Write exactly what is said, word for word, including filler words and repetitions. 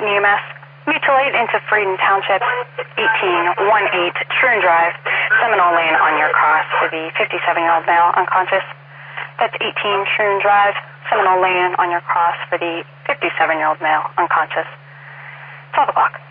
Dayton E M S. Mutual aid into Freedom Township, eighteen eighteen Truon Drive, Seminole Lane on your cross for the fifty-seven-year-old male unconscious. That's eighteen Truon Drive, Seminole Lane on your cross for the fifty-seven-year-old male unconscious. twelve o'clock.